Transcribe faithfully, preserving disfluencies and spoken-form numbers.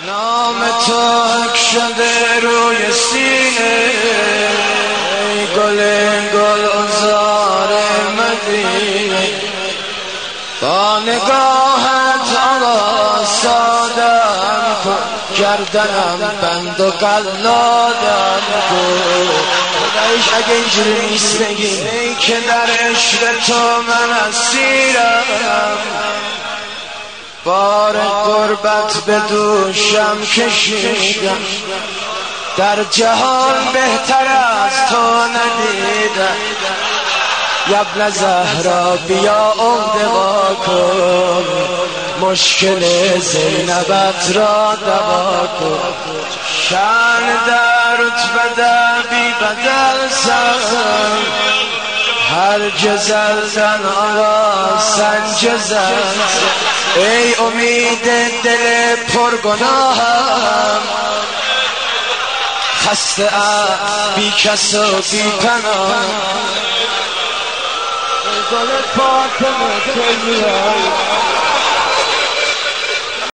نام تو حک شده روی سینه، ای گل گل عذار مدینه. با نگاهت آقا سادم کن، گردنم بند و قلادم کن. خدایش اگه اینجوری نیست بگیم ای که در عشق تو من اسیرم، بار غربت به دوشم کشیدم، در جهان بهتر از تو ندیدم. ابن زهرا بیا عقده‌وا کن، مشکل زینبت را دوا کن. شأن در رتبه بی بدل سن، هر جزل زن آقا سنج زن. ای امید دل پرگناهم، خسته ام بی کس و بی پناه. گل فاطمه